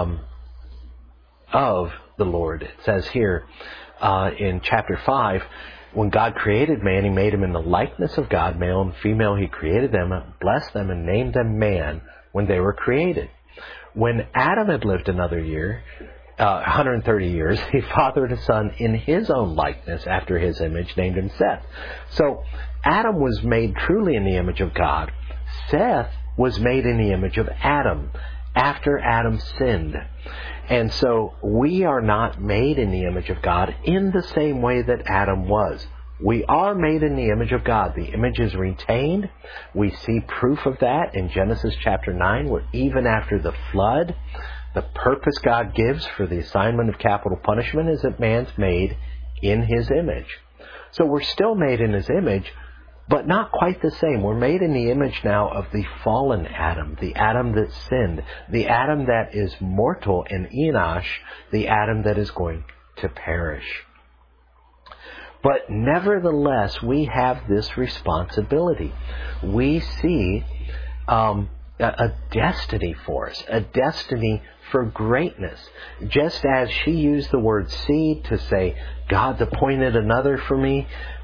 the Lord. It says here in chapter 5, when God created man, He made him in the likeness of God, male and female. He created them, blessed them, and named them man when they were created. When Adam had lived another year, 130 years, he fathered a son in his own likeness after his image, named him Seth. So Adam was made truly in the image of God. Seth was made in the image of Adam after Adam sinned. And so we are not made in the image of God in the same way that Adam was. We are made in the image of God. The image is retained. We see proof of that in Genesis chapter 9, where even after the flood, the purpose God gives for the assignment of capital punishment is that man's made in His image. So we're still made in His image, but not quite the same. We're made in the image now of the fallen Adam, the Adam that sinned, the Adam that is mortal, and Enosh, the Adam that is going to perish. But nevertheless, we have this responsibility. We see a destiny for us, a destiny for greatness. Just as she used the word seed to say, God's appointed another for me,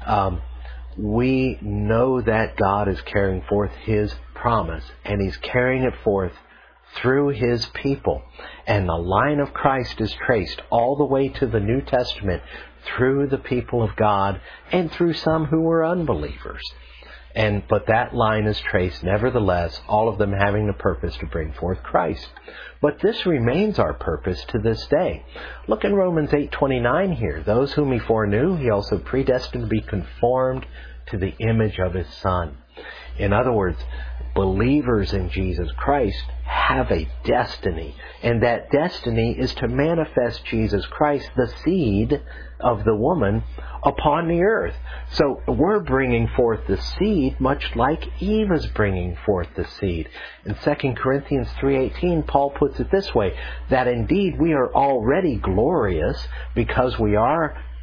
we know that God is carrying forth His promise, and He's carrying it forth through His people. And the line of Christ is traced all the way to the New Testament through the people of God and through some who were unbelievers. But that line is traced, nevertheless, all of them having the purpose to bring forth Christ. But this remains our purpose to this day. Look in Romans 8:29 here. Those whom He foreknew, He also predestined to be conformed to the image of His Son. In other words, believers in Jesus Christ have a destiny, and that destiny is to manifest Jesus Christ, the seed of the woman, upon the earth. So we're bringing forth the seed much like Eve is bringing forth the seed. In 2 Corinthians 3:18, Paul puts it this way, that indeed we are already glorious because we are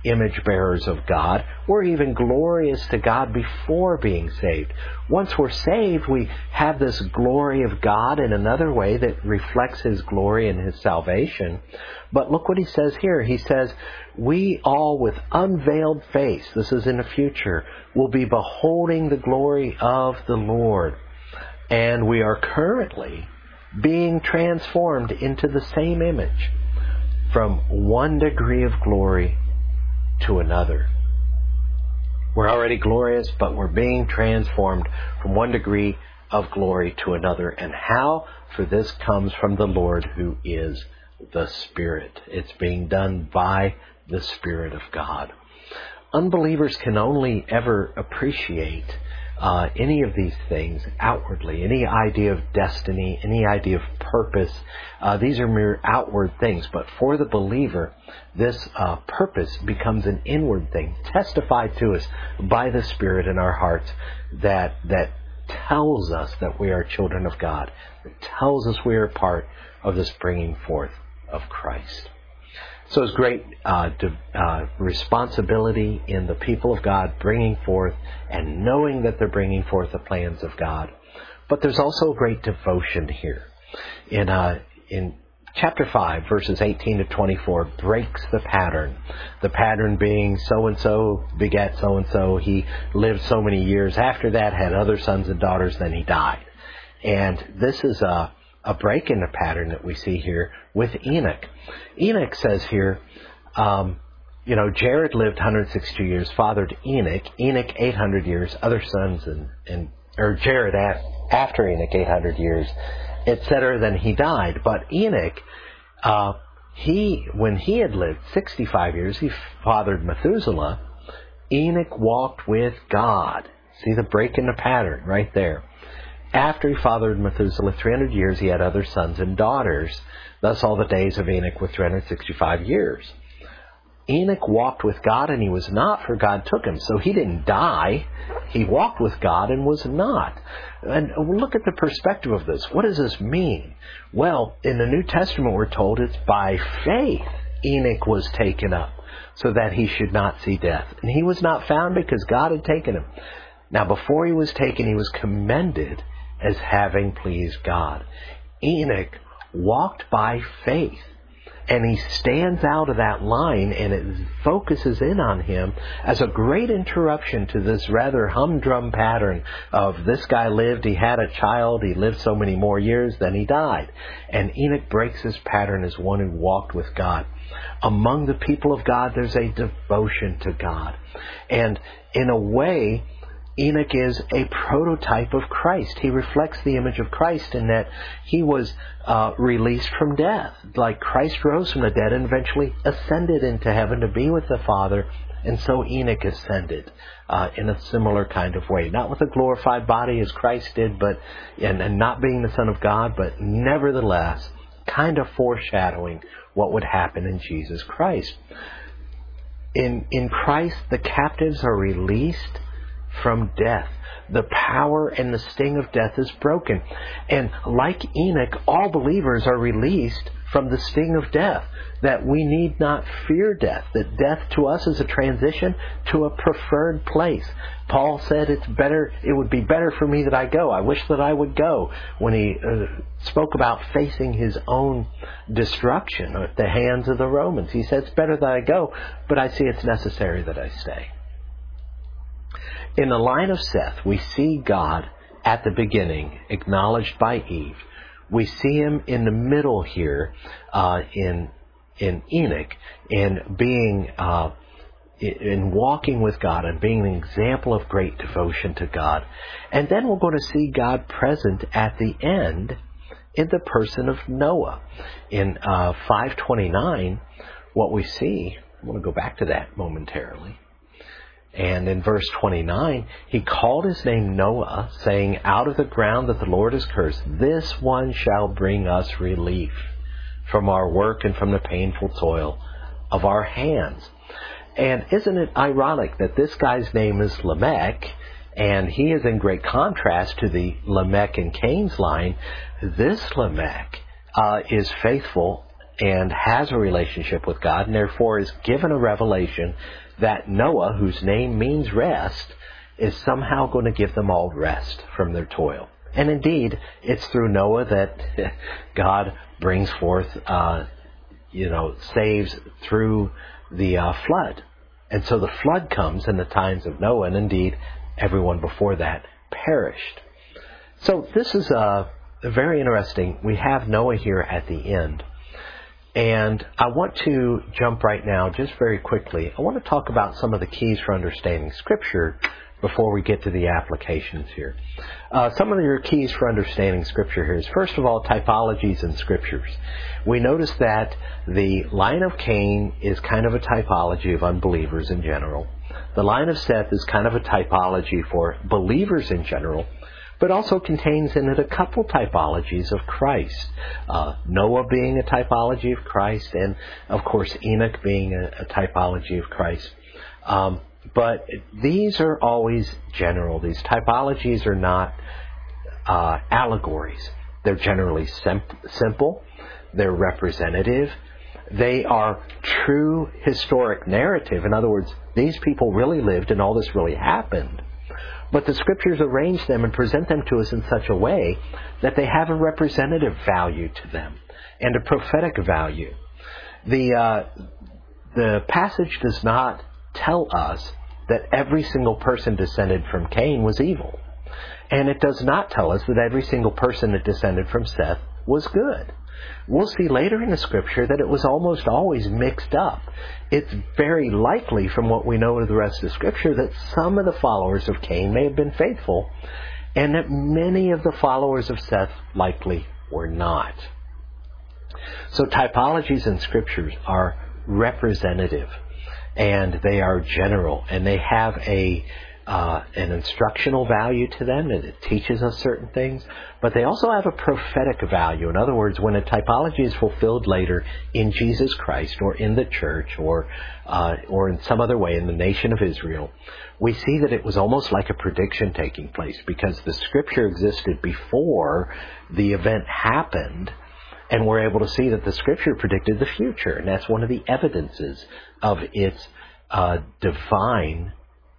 image bearers of God. We're even glorious to God before being saved. Once we're saved, we have this glory of God in another way that reflects His glory and His salvation. But look what He says here. He says, we all with unveiled face, this is in the future, will be beholding the glory of the Lord. And we are currently being transformed into the same image from one degree of glory to another. We're already glorious, but we're being transformed from one degree of glory to another. And how? For this comes from the Lord, who is the Spirit. It's being done by the Spirit of God. Unbelievers can only ever appreciate any of these things outwardly, any idea of destiny, any idea of purpose. These are mere outward things. But for the believer, this purpose becomes an inward thing, testified to us by the Spirit in our hearts, that tells us that we are children of God, that tells us we are part of this bringing forth of Christ. So there's great responsibility in the people of God bringing forth and knowing that they're bringing forth the plans of God. But there's also great devotion here. In chapter 5, verses 18 to 24, breaks the pattern. The pattern being so-and-so begat so-and-so. He lived so many years after that, had other sons and daughters, then he died. And this is a break in the pattern that we see here with Enoch. Enoch says here, Jared lived 162 years, fathered Enoch. Enoch 800 years, other sons, or Jared after Enoch 800 years, etc. Then he died. But Enoch, when he had lived 65 years, he fathered Methuselah. Enoch walked with God. See the break in the pattern right there. After he fathered Methuselah 300 years, he had other sons and daughters. Thus all the days of Enoch were 365 years. Enoch walked with God, and he was not, for God took him. So he didn't die. He walked with God and was not. And look at the perspective of this. What does this mean? Well, in the New Testament we're told it's by faith Enoch was taken up, so that he should not see death. And he was not found because God had taken him. Now before he was taken, he was commended as having pleased God. Enoch walked by faith, and he stands out of that line, and it focuses in on him as a great interruption to this rather humdrum pattern of this guy lived, he had a child, he lived so many more years, then he died. And Enoch breaks his pattern as one who walked with God. Among the people of God, there's a devotion to God. And in a way, Enoch is a prototype of Christ. He reflects the image of Christ in that he was released from death. Like Christ rose from the dead and eventually ascended into heaven to be with the Father. And so Enoch ascended in a similar kind of way. Not with a glorified body as Christ did, but and not being the Son of God, but nevertheless kind of foreshadowing what would happen in Jesus Christ. In Christ, the captives are released from death. The power and the sting of death is broken. And like Enoch, all believers are released from the sting of death. That we need not fear death. That death to us is a transition to a preferred place. Paul said it would be better for me that I go. I wish that I would go. When he spoke about facing his own destruction at the hands of the Romans, he said it's better that I go, but I see it's necessary that I stay. In the line of Seth, we see God at the beginning, acknowledged by Eve. We see Him in the middle here in Enoch, in being in walking with God and being an example of great devotion to God. And then we're going to see God present at the end in the person of Noah. In 5:29, what we see, I'm going to go back to that momentarily. And in verse 29, he called his name Noah, saying, out of the ground that the Lord has cursed, this one shall bring us relief from our work and from the painful toil of our hands. And isn't it ironic that this guy's name is Lamech, and he is in great contrast to the Lamech in Cain's line. This Lamech is faithful and has a relationship with God, and therefore is given a revelation that Noah, whose name means rest, is somehow going to give them all rest from their toil. And indeed, it's through Noah that God brings forth, saves through the flood. And so the flood comes in the times of Noah, and indeed, everyone before that perished. So this is very interesting. We have Noah here at the end. And I want to jump right now, just very quickly. I want to talk about some of the keys for understanding Scripture before we get to the applications here. Some of your keys for understanding Scripture here is, first of all, typologies in Scriptures. We notice that the line of Cain is kind of a typology of unbelievers in general. The line of Seth is kind of a typology for believers in general, but also contains in it a couple typologies of Christ. Noah being a typology of Christ, and of course Enoch being a typology of Christ. But these are always general. These typologies are not allegories. They're generally simple. They're representative. They are true historic narrative. In other words, these people really lived and all this really happened. But the Scriptures arrange them and present them to us in such a way that they have a representative value to them and a prophetic value. The passage does not tell us that every single person descended from Cain was evil. And it does not tell us that every single person that descended from Seth was good. We'll see later in the Scripture that it was almost always mixed up. It's very likely from what we know of the rest of the Scripture that some of the followers of Cain may have been faithful, and that many of the followers of Seth likely were not. So typologies in Scriptures are representative, and they are general, and they have an instructional value to them, and it teaches us certain things, but they also have a prophetic value. In other words, when a typology is fulfilled later in Jesus Christ, or in the church, or in some other way in the nation of Israel, we see that it was almost like a prediction taking place, because the Scripture existed before the event happened, and we're able to see that the Scripture predicted the future, and that's one of the evidences of its divine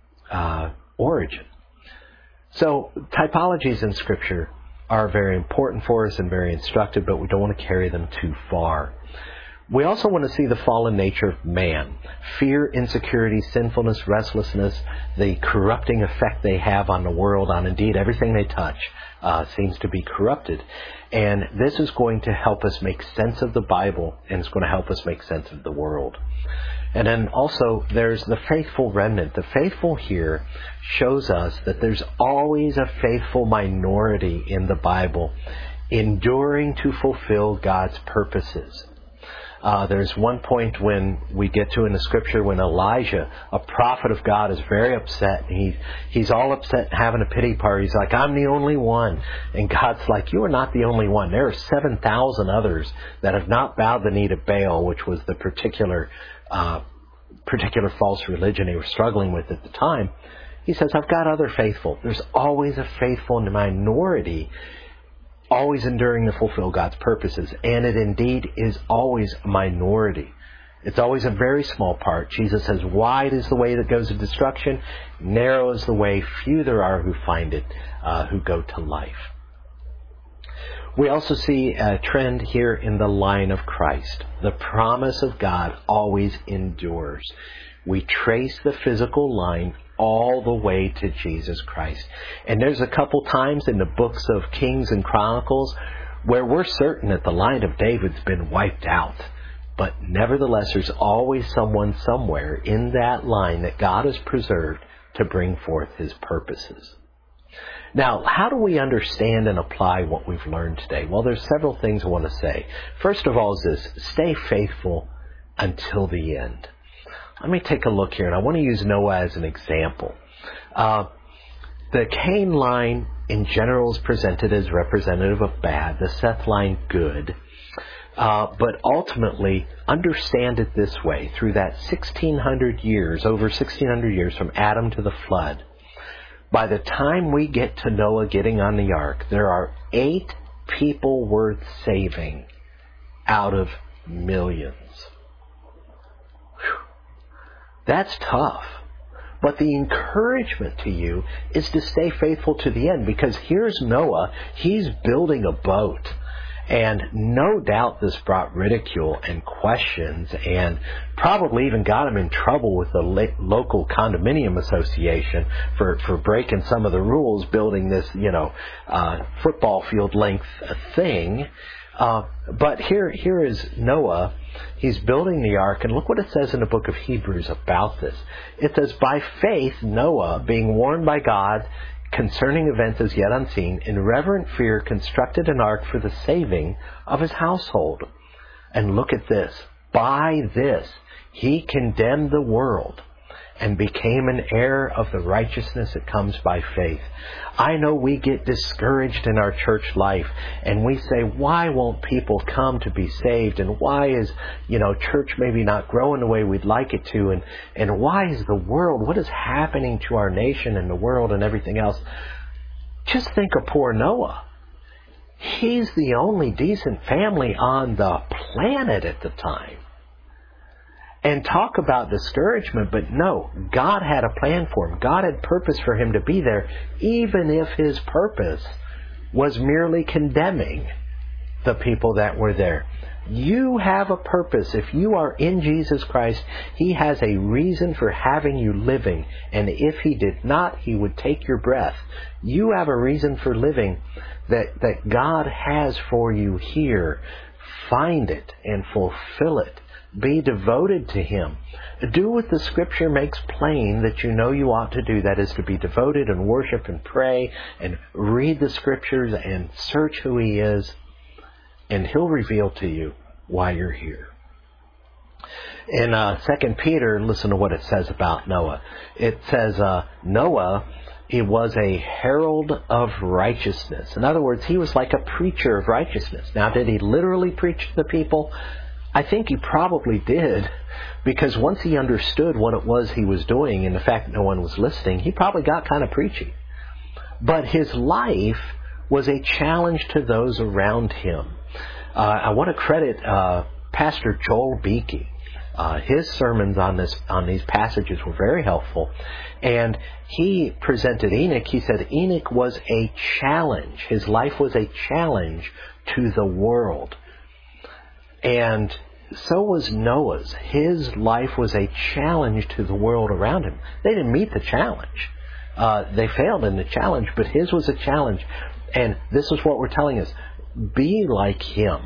origin. So typologies in Scripture are very important for us and very instructive, but we don't want to carry them too far. We also want to see the fallen nature of man. Fear, insecurity, sinfulness, restlessness, the corrupting effect they have on the world, on indeed everything they touch, seems to be corrupted. And this is going to help us make sense of the Bible, and it's going to help us make sense of the world. And then also there's the faithful remnant. The faithful here shows us that there's always a faithful minority in the Bible, enduring to fulfill God's purposes. There's one point when we get to in the Scripture when Elijah, a prophet of God, is very upset. He's all upset and having a pity party. He's like, I'm the only one. And God's like, you are not the only one. There are 7,000 others that have not bowed the knee to Baal, which was the particular false religion they were struggling with at the time. He says, I've got other faithful. There's always a faithful minority, always enduring to fulfill God's purposes. And it indeed is always a minority. It's always a very small part. Jesus says, wide is the way that goes to destruction, narrow is the way, few there are who find it, who go to life. We also see a trend here in the line of Christ. The promise of God always endures. We trace the physical line all the way to Jesus Christ. And there's a couple times in the books of Kings and Chronicles where we're certain that the line of David's been wiped out. But nevertheless, there's always someone somewhere in that line that God has preserved to bring forth His purposes. Now, how do we understand and apply what we've learned today? Well, there's several things I want to say. First of all is this: stay faithful until the end. Let me take a look here, and I want to use Noah as an example. The Cain line in general is presented as representative of bad, the Seth line good. But ultimately, understand it this way: through that 1,600 years, over 1,600 years from Adam to the flood, by the time we get to Noah getting on the ark, there are 8 people worth saving out of millions. Whew. That's tough. But the encouragement to you is to stay faithful to the end, because here's Noah. He's building a boat. And no doubt this brought ridicule and questions, and probably even got him in trouble with the local condominium association for breaking some of the rules, building this, football field length thing. But here is Noah. He's building the ark, and look what it says in the book of Hebrews about this. It says, by faith, Noah, being warned by God concerning events as yet unseen, in reverent fear constructed an ark for the saving of his household. And look at this. By this he condemned the world and became an heir of the righteousness that comes by faith. I know we get discouraged in our church life, and we say, why won't people come to be saved? And why is, church maybe not growing the way we'd like it to? And why is the world, what is happening to our nation and the world and everything else? Just think of poor Noah. He's the only decent family on the planet at the time. And talk about discouragement, but no, God had a plan for him. God had purpose for him to be there, even if his purpose was merely condemning the people that were there. You have a purpose. If you are in Jesus Christ, He has a reason for having you living. And if He did not, He would take your breath. You have a reason for living that God has for you here. Find it and fulfill it. Be devoted to Him. Do what the Scripture makes plain that you know you ought to do. That is to be devoted and worship and pray and read the Scriptures and search who He is. And He'll reveal to you why you're here. In 2 Peter, listen to what it says about Noah. It says, Noah, he was a herald of righteousness. In other words, he was like a preacher of righteousness. Now, did he literally preach to the people? I think he probably did, because once he understood what it was he was doing and the fact that no one was listening, he probably got kind of preachy. But his life was a challenge to those around him. I want to credit Pastor Joel Beakey. His sermons on these passages were very helpful. And he presented Enoch. He said Enoch was a challenge. His life was a challenge to the world. And so was Noah's. His life was a challenge to the world around him. They didn't meet the challenge. They failed in the challenge, but his was a challenge. And this is what we're telling us. Be like him.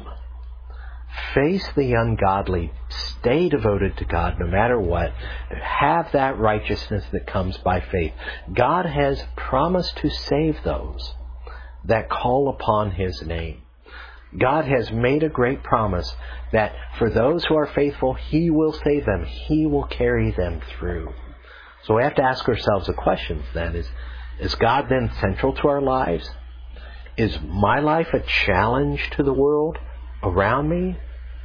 Face the ungodly. Stay devoted to God no matter what. Have that righteousness that comes by faith. God has promised to save those that call upon His name. God has made a great promise that for those who are faithful, He will save them. He will carry them through. So we have to ask ourselves the questions then. Is God then central to our lives? Is my life a challenge to the world around me?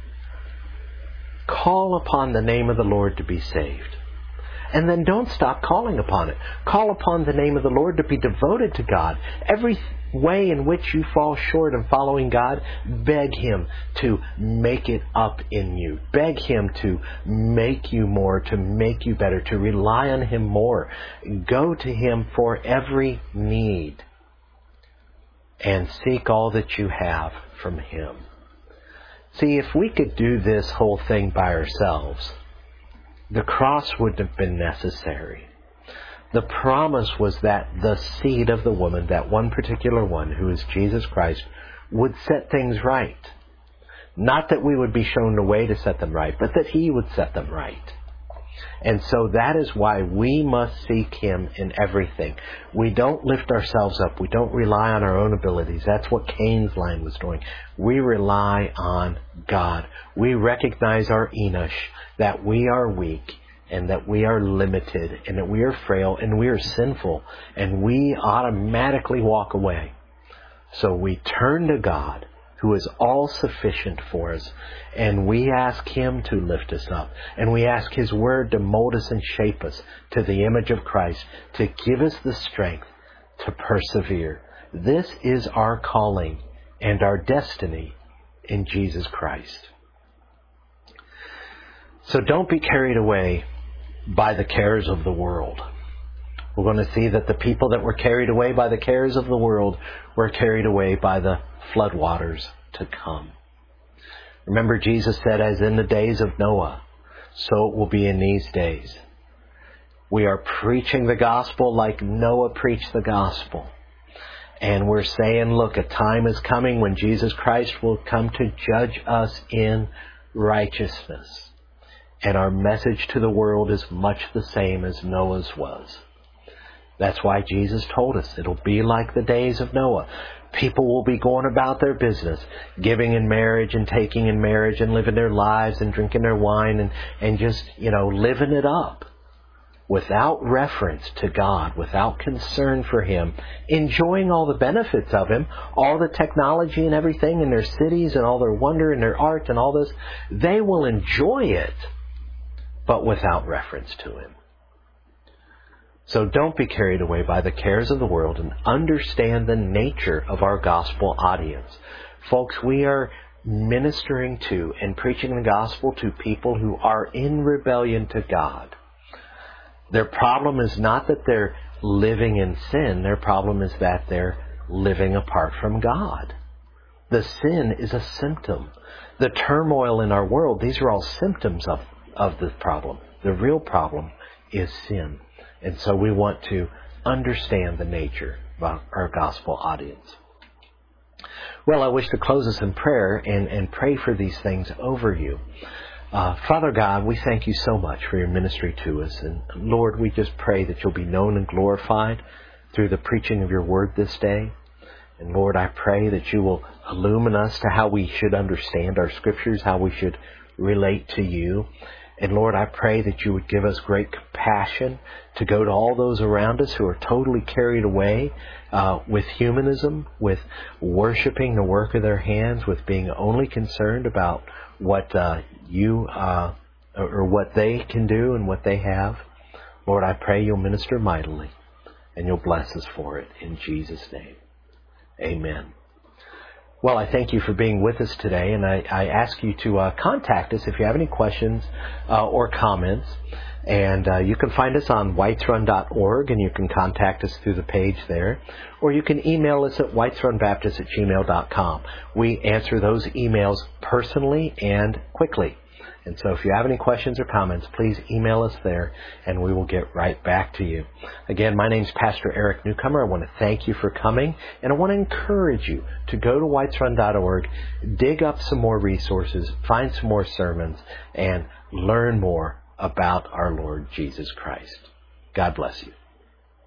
Call upon the name of the Lord to be saved. And then don't stop calling upon it. Call upon the name of the Lord to be devoted to God. Every way in which you fall short of following God, beg Him to make it up in you. Beg Him to make you more, to make you better, to rely on Him more. Go to Him for every need. And seek all that you have from Him. See, if we could do this whole thing by ourselves, the cross wouldn't have been necessary. The promise was that the seed of the woman, that one particular one, who is Jesus Christ, would set things right. Not that we would be shown the way to set them right, but that He would set them right. And so that is why we must seek Him in everything. We don't lift ourselves up. We don't rely on our own abilities. That's what Cain's line was doing. We rely on God. We recognize our Enosh, that we are weak and that we are limited and that we are frail and we are sinful, and we automatically walk away. So we turn to God, who is all sufficient for us, and we ask Him to lift us up, and we ask His Word to mold us and shape us to the image of Christ, to give us the strength to persevere. This is our calling and our destiny in Jesus Christ. So don't be carried away by the cares of the world. We're going to see that the people that were carried away by the cares of the world were carried away by the floodwaters to come. Remember, Jesus said, as in the days of Noah, so it will be in these days. We are preaching the gospel like Noah preached the gospel. And we're saying, look, a time is coming when Jesus Christ will come to judge us in righteousness. And our message to the world is much the same as Noah's was. That's why Jesus told us it'll be like the days of Noah. People will be going about their business, giving in marriage and taking in marriage and living their lives and drinking their wine and just, living it up without reference to God, without concern for Him, enjoying all the benefits of Him, all the technology and everything in their cities and all their wonder and their art and all this. They will enjoy it, but without reference to Him. So don't be carried away by the cares of the world, and understand the nature of our gospel audience. Folks, we are ministering to and preaching the gospel to people who are in rebellion to God. Their problem is not that they're living in sin. Their problem is that they're living apart from God. The sin is a symptom. The turmoil in our world, these are all symptoms of the problem. The real problem is sin. And so we want to understand the nature of our gospel audience. Well, I wish to close us in prayer and pray for these things over you. Father God, we thank you so much for your ministry to us. And Lord, we just pray that you'll be known and glorified through the preaching of your word this day. And Lord, I pray that you will illumine us to how we should understand our scriptures, how we should relate to you. And Lord, I pray that you would give us great compassion to go to all those around us who are totally carried away with humanism, with worshiping the work of their hands, with being only concerned about what you or what they can do and what they have. Lord, I pray you'll minister mightily and you'll bless us for it in Jesus' name. Amen. Well, I thank you for being with us today, and I ask you to contact us if you have any questions or comments. And you can find us on whitesrun.org, and you can contact us through the page there. Or you can email us at whitesrunbaptist@gmail.com. We answer those emails personally and quickly. And so if you have any questions or comments, please email us there, and we will get right back to you. Again, my name's Pastor Eric Newcomer. I want to thank you for coming, and I want to encourage you to go to whitesrun.org, dig up some more resources, find some more sermons, and learn more about our Lord Jesus Christ. God bless you.